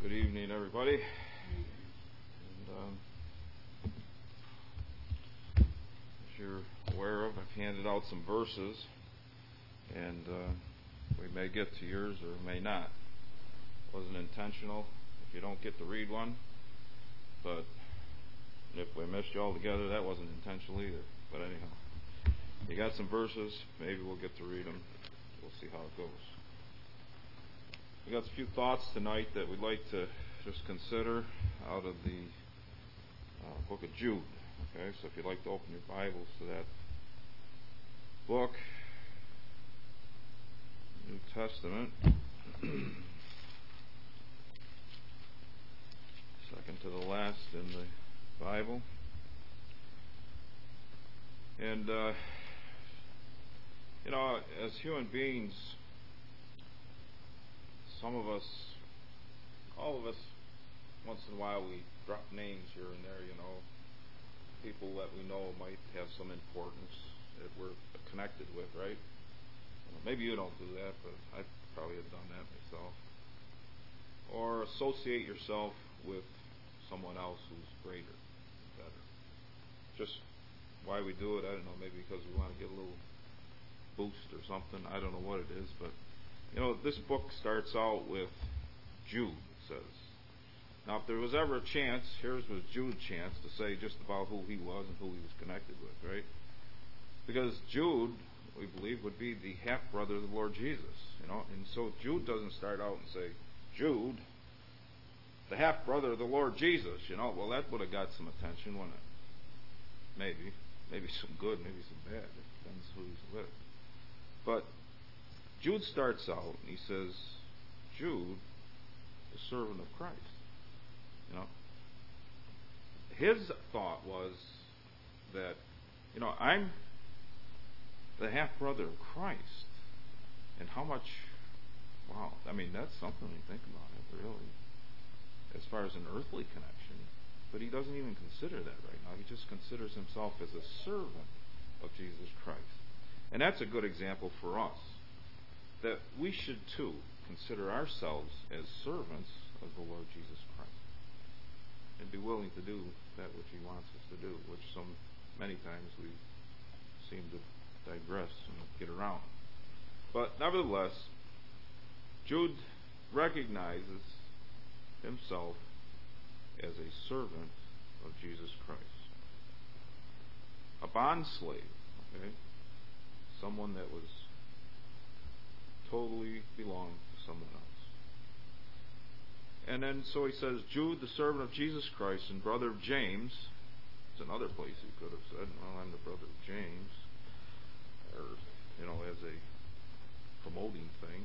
Good evening, everybody. As you're aware of, I've handed out some verses, and we may get to yours or may not. It wasn't intentional if you don't get to read one, but if we missed you all together, that wasn't intentional either. But anyhow, you got some verses, maybe we'll get to read them. We'll see how it goes. We got a few thoughts tonight that we'd like to just consider out of the book of Jude. Okay, so if you'd like to open your Bibles to that book, New Testament, second to the last in the Bible. And as human beings, some of us, all of us, once in a while we drop names here and there, people that we know might have some importance that we're connected with, right? Maybe you don't do that, but I probably have done that myself. Or associate yourself with someone else who's greater, better. Just why we do it, I don't know, maybe because we want to get a little boost or something. I don't know what it is, but this book starts out with Jude, it says. Now, if there was ever a chance, here's was Jude's chance to say just about who he was and who he was connected with, right? Because Jude, we believe, would be the half-brother of the Lord Jesus, And so Jude doesn't start out and say, Jude, the half-brother of the Lord Jesus, Well, that would have got some attention, wouldn't it? Maybe. Maybe some good, maybe some bad. It depends who he's with. But Jude starts out and he says, Jude, the servant of Christ. His thought was that, I'm the half-brother of Christ. And how much, wow, that's something when you think about it, really, as far as an earthly connection. But he doesn't even consider that right now. He just considers himself as a servant of Jesus Christ. And that's a good example for us, that we should too consider ourselves as servants of the Lord Jesus Christ and be willing to do that which he wants us to do, which many times we seem to digress and get around. But nevertheless, Jude recognizes himself as a servant of Jesus Christ, a bond slave, okay? Someone that was totally belonged to someone else. And then so he says, Jude, the servant of Jesus Christ and brother of James. It's another place he could have said, well, I'm the brother of James, or as a promoting thing.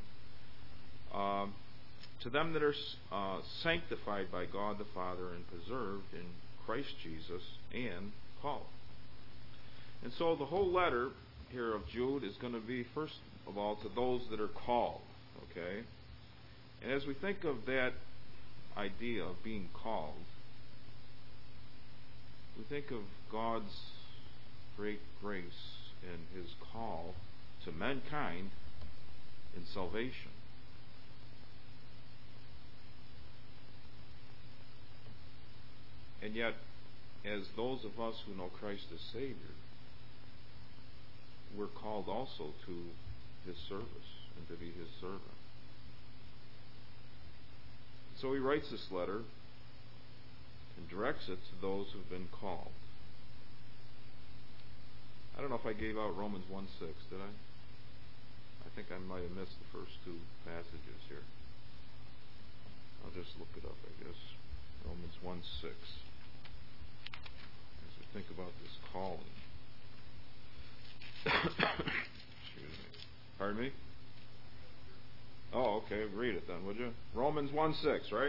To them that are sanctified by God the Father and preserved in Christ Jesus and called. And so the whole letter here of Jude is going to be, first of all, to those that are called. Okay? And as we think of that idea of being called, we think of God's great grace and his call to mankind in salvation. And yet, as those of us who know Christ as Savior, we're called also to his service and to be his servant. So he writes this letter and directs it to those who've been called. I don't know if I gave out Romans 1:6, did I? I think I might have missed the first two passages here. I'll just look it up, I guess. Romans 1:6. As we think about this calling. Excuse me. Pardon me? Oh, okay. Read it then, would you? Romans 1:6, right?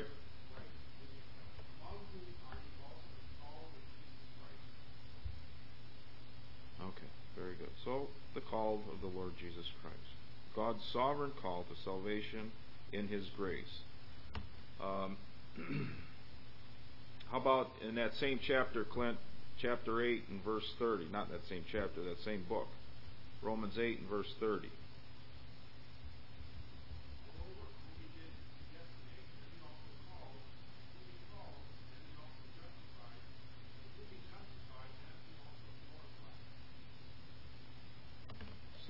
Okay, very good. So, the call of the Lord Jesus Christ. God's sovereign call to salvation in his grace. How about in that same chapter, Clint, chapter 8 and verse 30? Not that same chapter, that same book. Romans 8 and verse 30.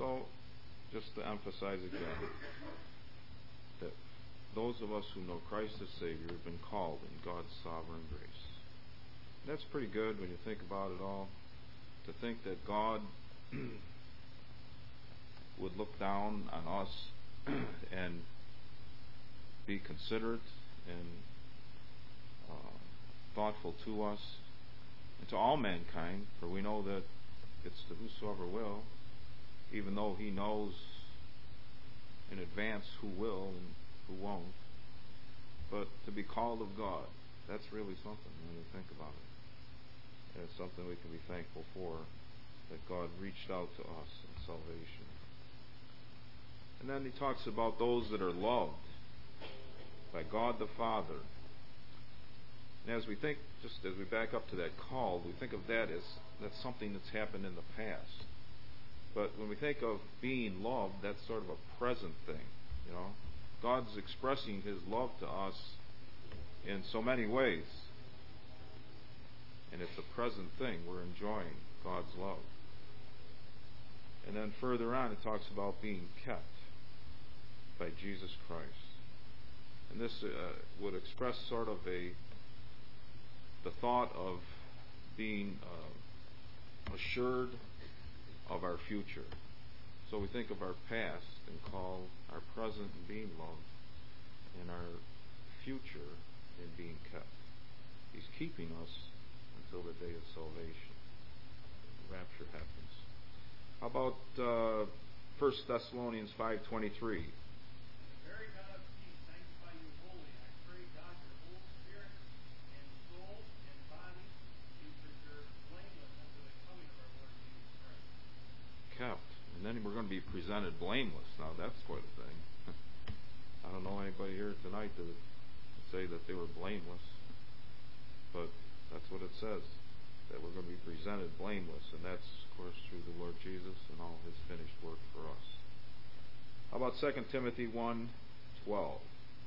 So, just to emphasize again, that those of us who know Christ as Savior have been called in God's sovereign grace. And that's pretty good when you think about it all, to think that God would look down on us and be considerate and thoughtful to us and to all mankind, for we know that it's to whosoever will, even though He knows in advance who will and who won't. But to be called of God, that's really something when you think about it. And it's something we can be thankful for, that God reached out to us in salvation. And then he talks about those that are loved by God the Father. And as we think, just as we back up to that call, we think of that as that's something that's happened in the past. But when we think of being loved, that's sort of a present thing. You know, God's expressing His love to us in so many ways. And it's a present thing. We're enjoying God's love. And then further on, it talks about being kept by Jesus Christ. And this would express sort of the thought of being assured of our future. So we think of our past and call our present in being loved and our future in being kept. He's keeping us until the day of salvation. The rapture happens. How about 1 Thessalonians 5:23? Kept. And then we're going to be presented blameless. Now that's quite a thing. I don't know anybody here tonight to say that they were blameless. But that's what it says. That we're going to be presented blameless. And that's, of course, through the Lord Jesus and all His finished work for us. How about 2 Timothy 1:12?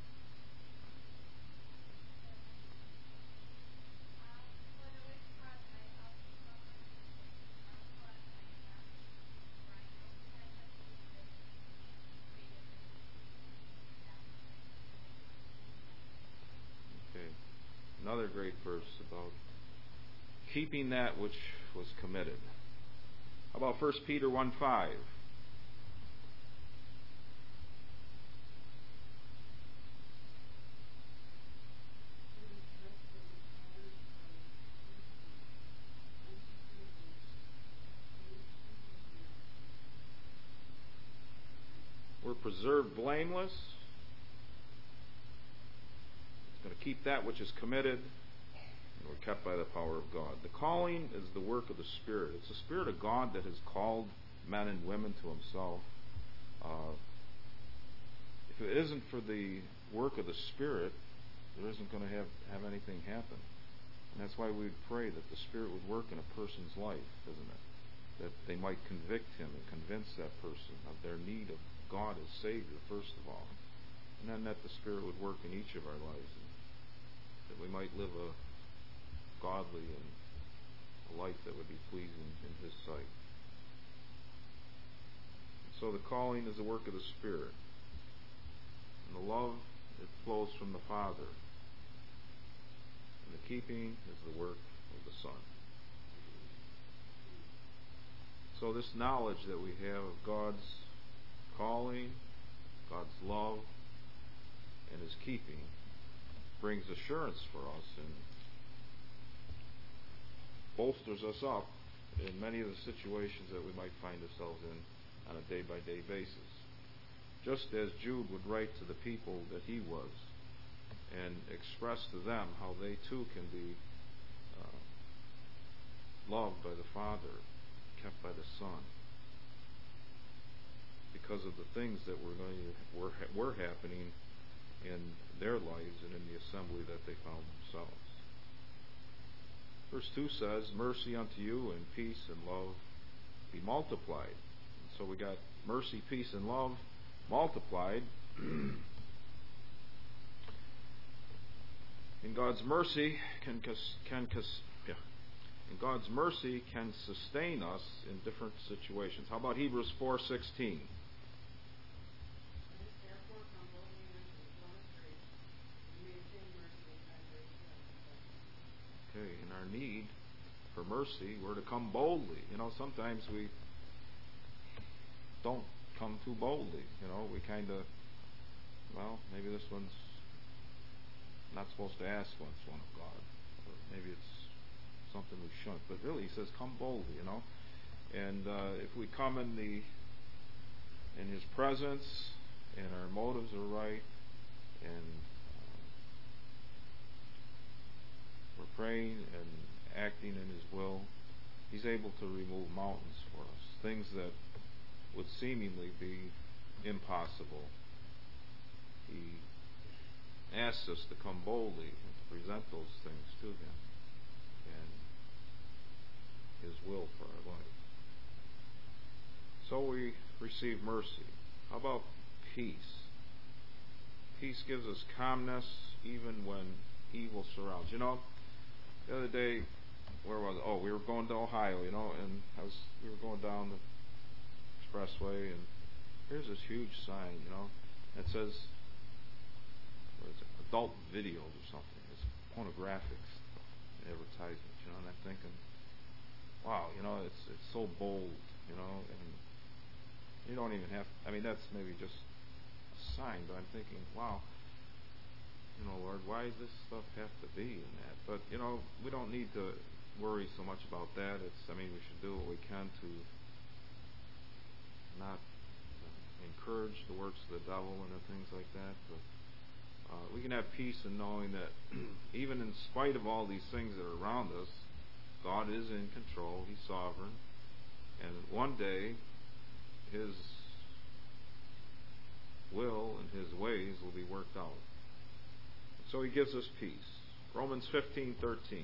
Another great verse about keeping that which was committed. How about 1 Peter 1:5? We're preserved blameless. Going to keep that which is committed, and we're kept by the power of God. The calling is the work of the Spirit. It's the Spirit of God that has called men and women to Himself. If it isn't for the work of the Spirit, there isn't going to have anything happen. And that's why we would pray that the Spirit would work in a person's life, isn't it? That they might convict him and convince that person of their need of God as Savior, first of all. And then that the Spirit would work in each of our lives, and that we might live a godly and a life that would be pleasing in His sight. And so the calling is the work of the Spirit. And the love, it flows from the Father. And the keeping is the work of the Son. So this knowledge that we have of God's calling, God's love, and His keeping brings assurance for us and bolsters us up in many of the situations that we might find ourselves in on a day-by-day basis. Just as Jude would write to the people that he was and express to them how they too can be loved by the Father, kept by the Son, because of the things that were happening in their lives and in the assembly that they found themselves. Verse 2 says, mercy unto you and peace and love be multiplied. And so we got mercy, peace, and love multiplied. In God's mercy And God's mercy can sustain us in different situations. How about Hebrews 4:16? Okay, in our need for mercy, we're to come boldly. Sometimes we don't come too boldly. We kind of, maybe this one's not supposed to ask one of God. Or maybe it's something we shouldn't. But really, he says, come boldly, And if we come in His presence, and our motives are right, and we're praying and acting in His will, He's able to remove mountains for us. Things that would seemingly be impossible. He asks us to come boldly and to present those things to Him and His will for our life. So we receive mercy. How about peace? Peace gives us calmness even when evil surrounds. The other day, where was it? We were going to Ohio, and we were going down the expressway, and here's this huge sign, that says, what is it, adult videos or something. It's pornographics advertisements, and I'm thinking, wow, it's so bold, and you don't even have, that's maybe just a sign, but I'm thinking, wow, Lord, why does this stuff have to be in that? But, we don't need to worry so much about that. We should do what we can to not encourage the works of the devil and things like that. But we can have peace in knowing that even in spite of all these things that are around us, God is in control. He's sovereign. And one day, His will and His ways will be worked out. So He gives us peace. Romans 15:13.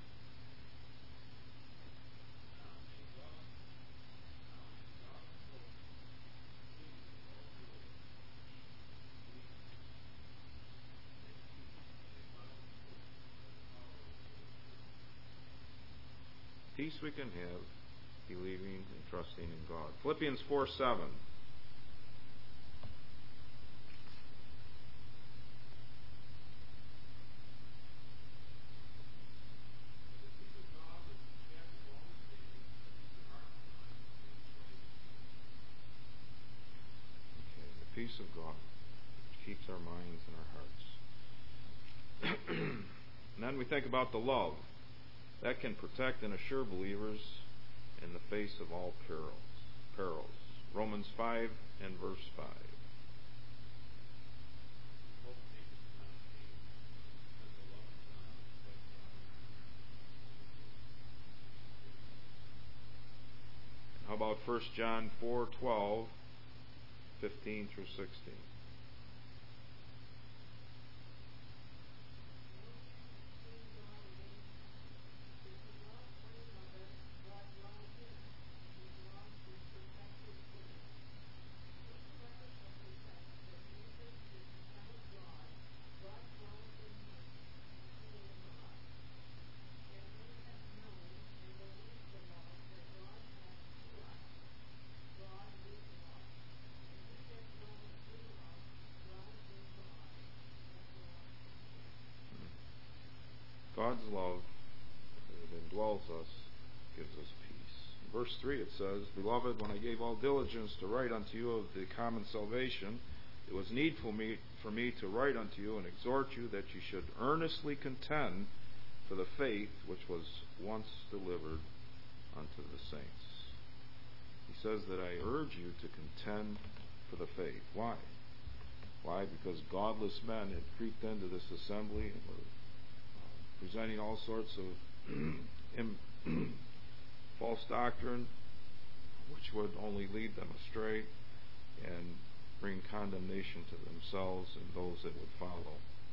Peace we can have believing and trusting in God. Philippians 4:7. Peace of God, which keeps our minds and our hearts. And then we think about the love that can protect and assure believers in the face of all perils. Romans 5 and verse 5. How about 1 John 4:12, 15 through 16? God's love that indwells us gives us peace. In verse 3 it says, Beloved, when I gave all diligence to write unto you of the common salvation, it was needful for me to write unto you and exhort you that you should earnestly contend for the faith which was once delivered unto the saints. He says that I urge you to contend for the faith. Why? Why? Because godless men had creeped into this assembly and were presenting all sorts of false doctrine which would only lead them astray and bring condemnation to themselves and those that would follow.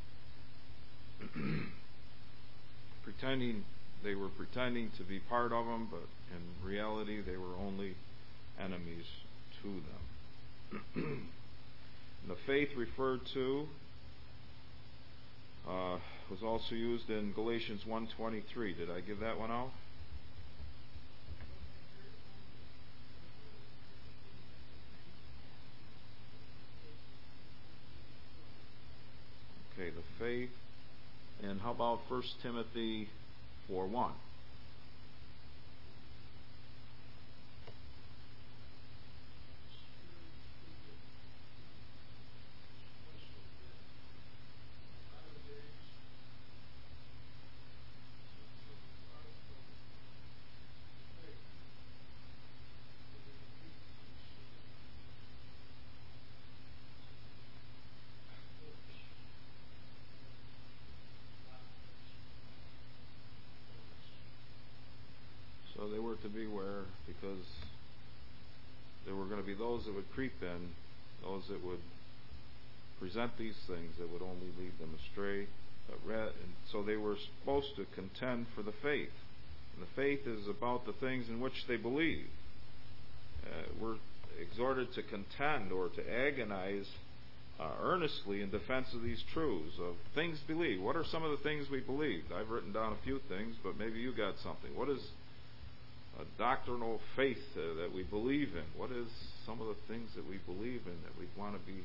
They were pretending to be part of them, but in reality they were only enemies to them. The faith referred to was also used in Galatians 1:23. Did I give that one out? faith. And how about 1 Timothy 4:1? So they were to beware, because there were going to be those that would creep in, those that would present these things that would only lead them astray. And so they were supposed to contend for the faith. And the faith is about the things in which they believe. We're exhorted to contend or to agonize earnestly in defense of these truths, of things believed. What are some of the things we believed? I've written down a few things, but maybe you got something. What is a doctrinal faith that we believe in? What is some of the things that we believe in that we want to be?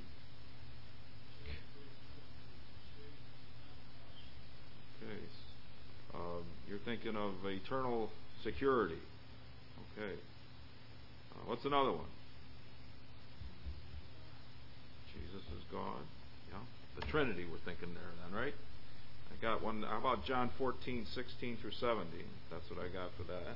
Okay. You're thinking of eternal security. Okay. What's another one? Jesus is God. Yeah. The Trinity we're thinking there then, right? I got one. How about John 14:16 through 17? That's what I got for that.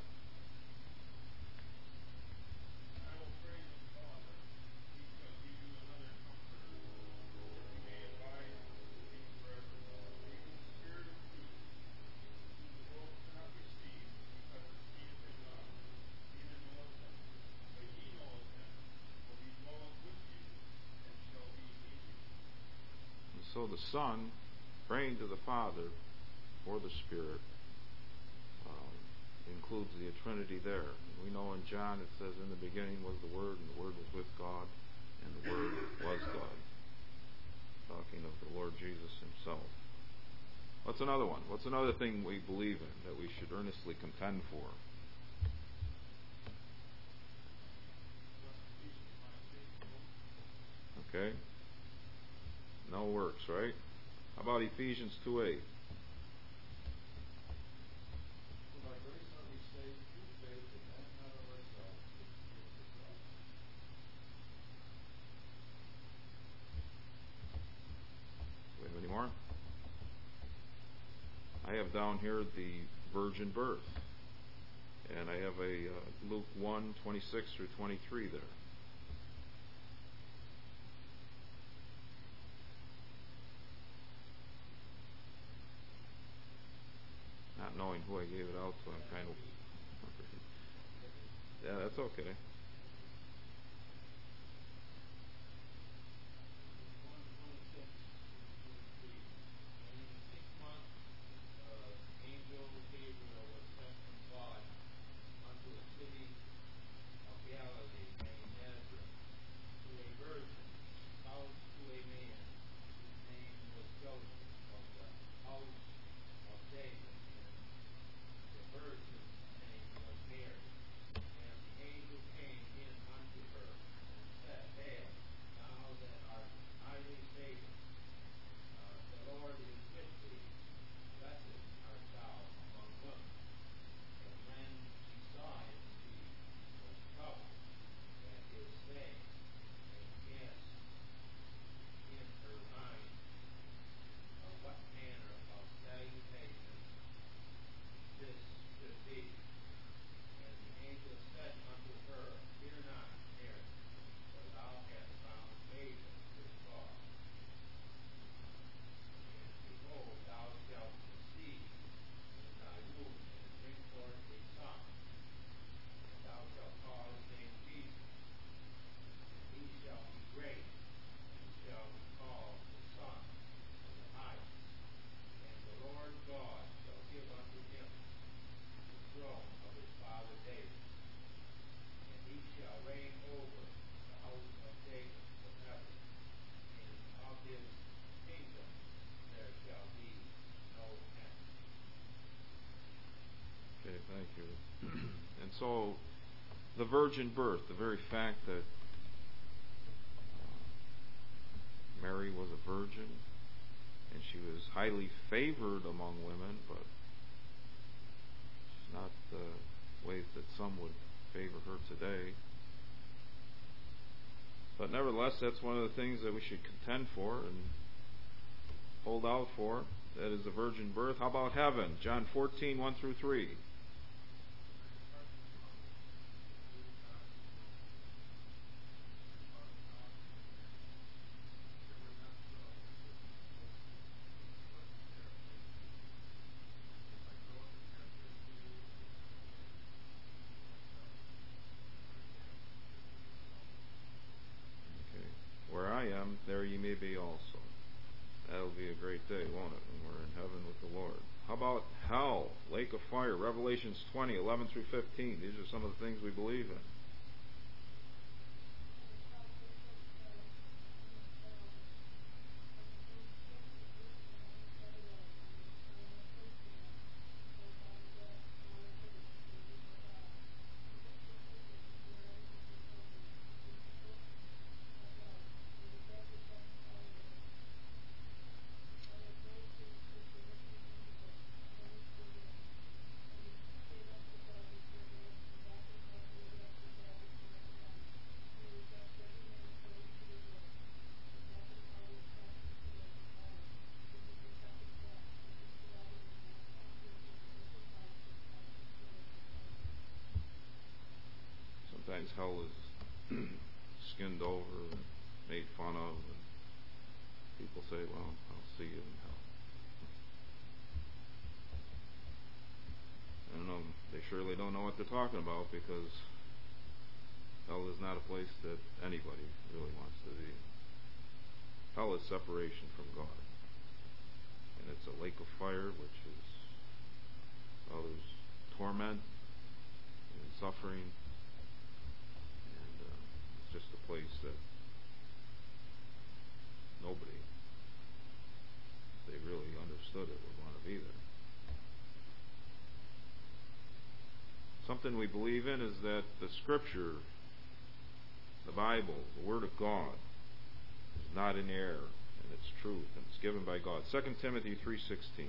So the Son, praying to the Father for the Spirit, includes the Trinity there. We know in John it says, in the beginning was the Word, and the Word was with God, and the Word was God. Talking of the Lord Jesus Himself. What's another one? What's another thing we believe in that we should earnestly contend for? Okay. No works, right? How about Ephesians 2:8? Do we have any more? I have down here the virgin birth. And I have a Luke 1:26 through 23 there. Not knowing who I gave it out to, I'm kind of... Yeah, that's okay. Thank you. And so, the virgin birth, the very fact that Mary was a virgin and she was highly favored among women, but she's not the way that some would favor her today. But nevertheless, that's one of the things that we should contend for and hold out for. That is the virgin birth. How about heaven? John 14, 1 through 3. Where I am, there ye may be also. That'll be a great day, won't it, when we're in heaven with the Lord. How about hell, lake of fire, Revelations 20, 11 through 15. These are some of the things we believe in. Sometimes hell is skinned over and made fun of, and people say, well, I'll see you in hell. I don't know, they surely don't know what they're talking about, because hell is not a place that anybody really wants to be. Hell is separation from God. And it's a lake of fire, which is, well, there's torment and suffering. It's just a place that nobody, if they really understood it, would want to be there. Something we believe in is that the Scripture, the Bible, the Word of God, is not in error, and it's truth, and it's given by God. 2 Timothy 3:16.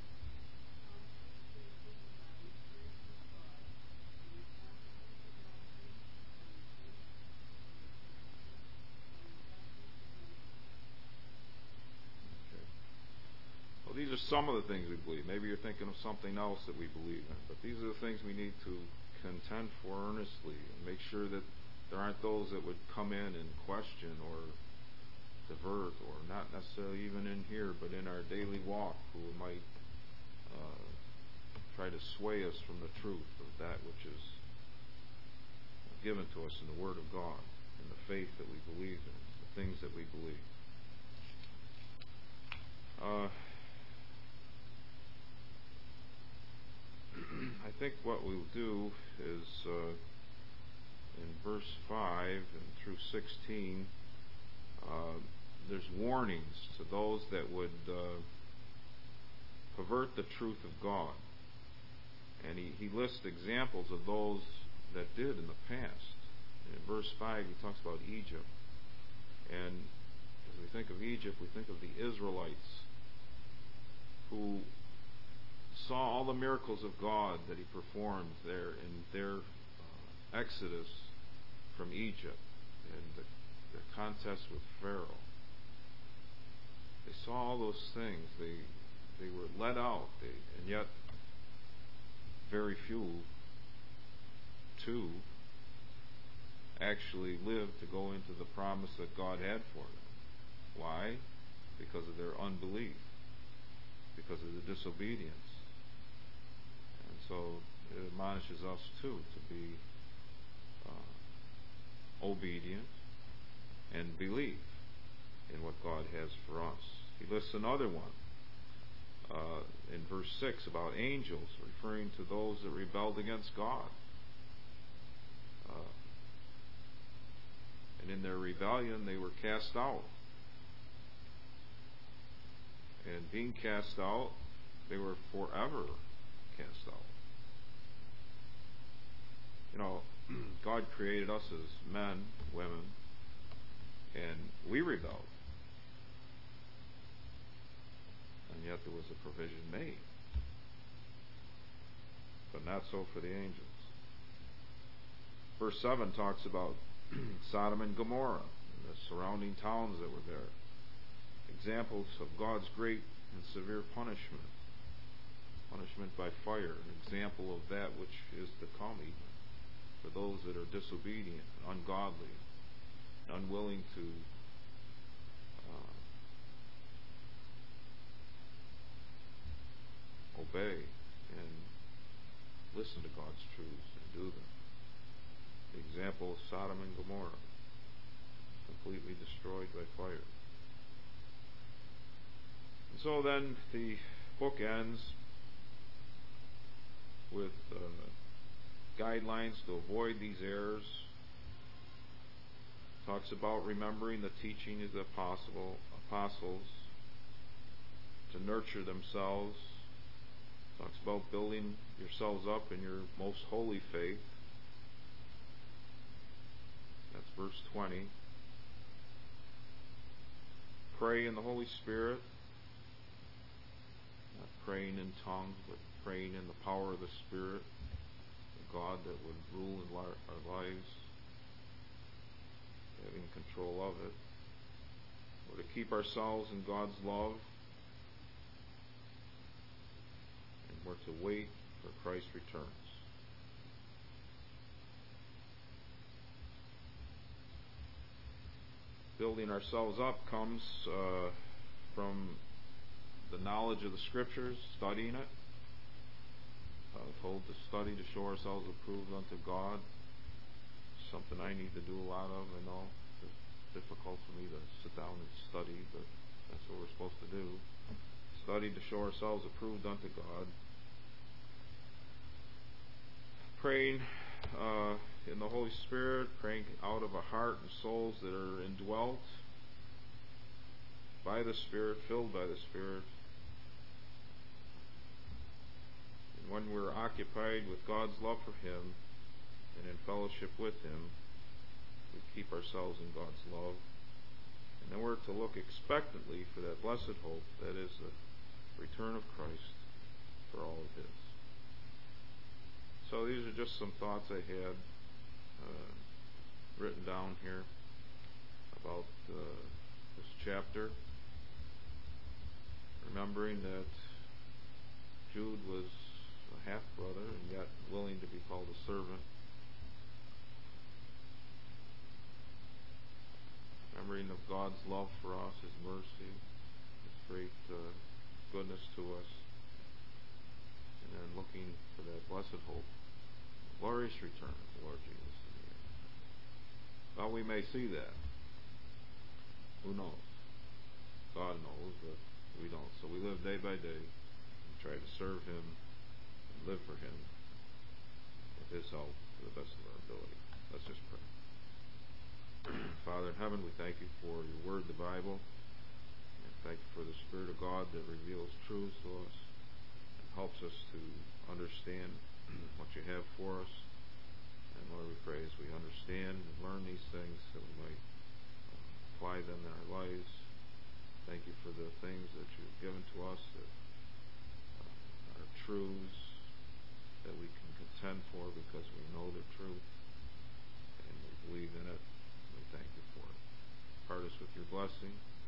These are some of the things we believe. Maybe you're thinking of something else that we believe in, but these are the things we need to contend for earnestly and make sure that there aren't those that would come in and question or divert, or not necessarily even in here, but in our daily walk, who might try to sway us from the truth of that which is given to us in the Word of God and the faith that we believe in, the things that we believe. I think what we'll do is in verse 5 and through 16, there's warnings to those that would pervert the truth of God. And he lists examples of those that did in the past. And in verse 5, he talks about Egypt. And as we think of Egypt, we think of the Israelites who saw all the miracles of God that He performed there in their exodus from Egypt and the contest with Pharaoh. They saw all those things. They were led out, and yet very few, too, actually lived to go into the promise that God had for them. Why? Because of their unbelief, because of the disobedience. And so it admonishes us too to be obedient and believe in what God has for us. He lists another one in verse 6 about angels, referring to those that rebelled against God. And in their rebellion they were cast out. And being cast out, they were forever cast out. You know, God created us as men, women, and we rebelled. And yet there was a provision made. But not so for the angels. Verse 7 talks about Sodom and Gomorrah, and the surrounding towns that were there. Examples of God's great and severe punishment. Punishment by fire, an example of that which is to come even, for those that are disobedient, ungodly, unwilling to obey and listen to God's truths and do them. The example of Sodom and Gomorrah, completely destroyed by fire. And so then the book ends with guidelines to avoid these errors. Talks about remembering the teaching of the apostles, to nurture themselves. Talks about building yourselves up in your most holy faith. That's verse 20. Pray in the Holy Spirit. Not praying in tongues, but praying in the power of the Spirit. The God that would rule in our lives. Having control of it. We're to keep ourselves in God's love. And we're to wait for Christ's returns. Building ourselves up comes from the knowledge of the Scriptures, studying it. Told to study to show ourselves approved unto God. Something I need to do a lot of. I know it's difficult for me to sit down and study, but that's what we're supposed to do. Study to show ourselves approved unto God. Praying in the Holy Spirit, praying out of a heart and souls that are indwelt by the Spirit, filled by the Spirit. And when we're occupied with God's love for Him and in fellowship with Him, we keep ourselves in God's love. And then we're to look expectantly for that blessed hope, that is the return of Christ for all of His. So these are just some thoughts I had written down here about this chapter. Remembering that Jude was a half-brother and yet willing to be called a servant. Remembering of God's love for us, His mercy, His great goodness to us. And then looking for that blessed hope, glorious return of the Lord Jesus in the air. Well, we may see that. Who knows? God knows, but we don't. So we live day by day and try to serve Him and live for Him with His help to the best of our ability. Let's just pray. Father in heaven, we thank You for Your Word, the Bible. And thank You for the Spirit of God that reveals truths to us and helps us to understand what You have for us. And Lord, we pray as we understand and learn these things that we might apply them in our lives. Thank You for the things that You've given to us that are truths that we can contend for because we know the truth and we believe in it. We thank You for it. Part us with Your blessing.